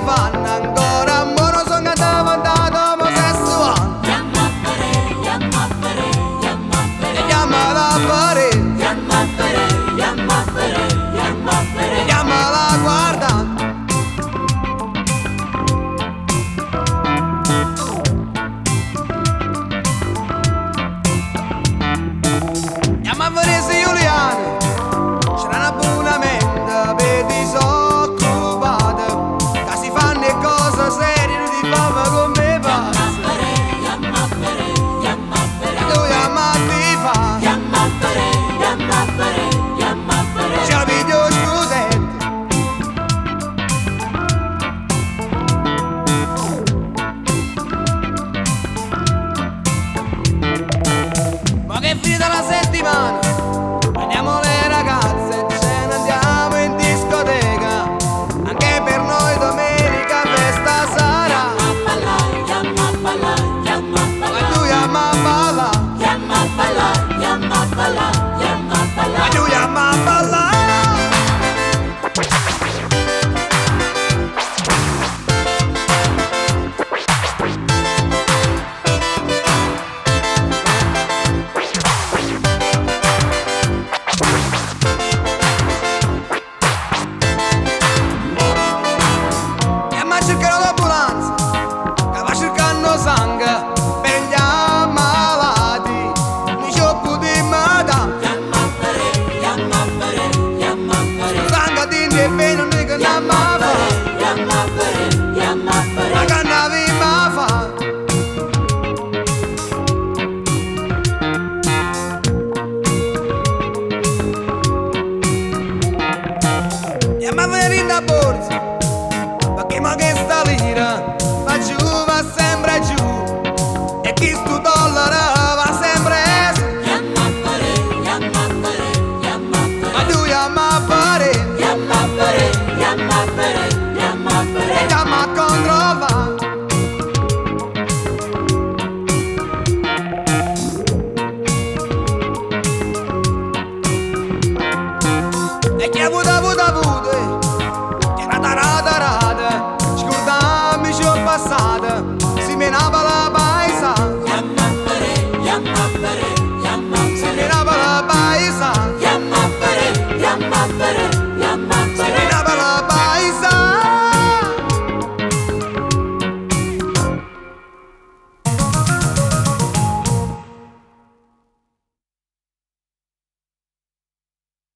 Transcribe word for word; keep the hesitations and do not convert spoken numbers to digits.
fanno ancora amore, sono diventato omosessuale. E chiamala a fare, e chiamala a guarda. Chiama a Varese Giuliano, c'era una buona mente per disoccupata, che si fanno le cose serie, non ti fanno come passa. E tu chiama a ti fa, c'è il video studente. Ma che è finita la settimana, prendiamo le ragazze, ce ne andiamo in discoteca, anche per noi domenica festa sarà. Ma tu chiama a balla, ma tu chiama a balla. Chiama a cercare l'ambulanza, che va cercando sangue per gli ammalati, di scioppo di mata. Sangue di e bene non dico una ma fa, ma che navi ma fa. Chiama a venire da borsa, perché ma che sta lira va giù, va sempre giù, e chi sto dollaro va sempre su. Ma tu chiama a fare, e chiama a controllare. E chi ha avuto